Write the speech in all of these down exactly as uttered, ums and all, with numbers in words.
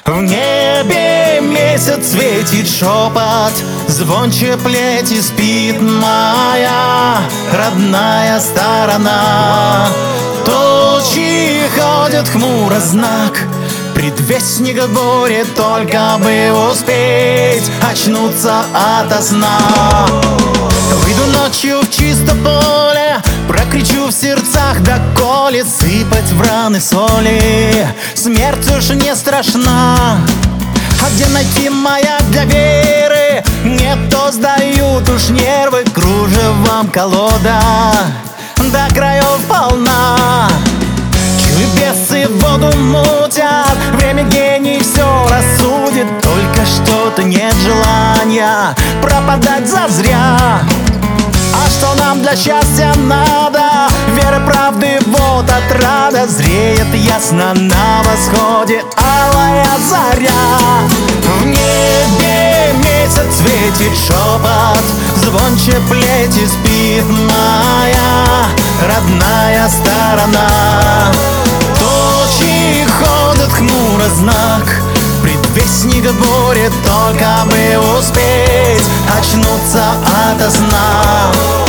В небе месяц светит шепот, звонче плети спит моя родная сторона. Тучи ходят хмуро знак, предвестник бури, только бы успеть очнуться ото сна. Выйду ночью в чисто поле, прокричу в сердцах доколе, сыпать в раны соли смерть уж не страшна. А где найти маяк для веры? Не то сдают уж нервы, кружевом колода до краев полна. Чуй, бесы воду мутят, время гений все рассудит, только что-то нет желания пропадать зазря. А что нам для счастья надо? Веры, правды, вот отрада. Зреет ясно на восходе алая заря. В небе месяц светит шепот, звонче плети спит моя родная сторона. Тучи ходят хмуро знак, предвестник бури, только бы успеть очнуться ото сна.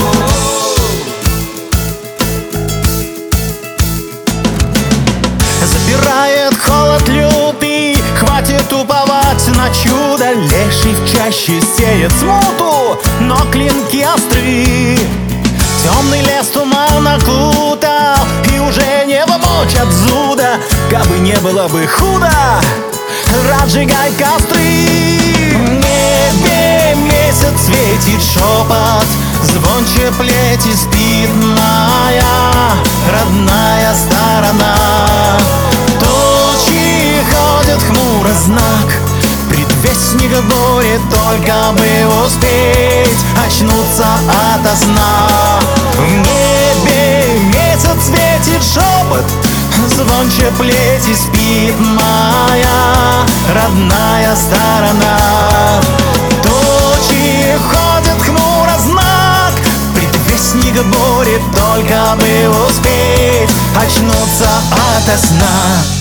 Забирает холод лютый, хватит уповать на чудо. Леший в чаще сеет смуту, но клинки остры. Темный лес туман окутал, и уже не помочь от зуда. Кабы не было бы худо, разжигай костры. В небе месяц светит шепот, звонче плети спит моя родная сторона. Тучи ходят хмуро знак, предвестник бури, только бы успеть очнуться ото сна. В небе месяц светит шепот, звонче плети спит моя родная сторона. Тучи ходят хмуро знак, предвестник бури, только бы успеть очнуться ото сна.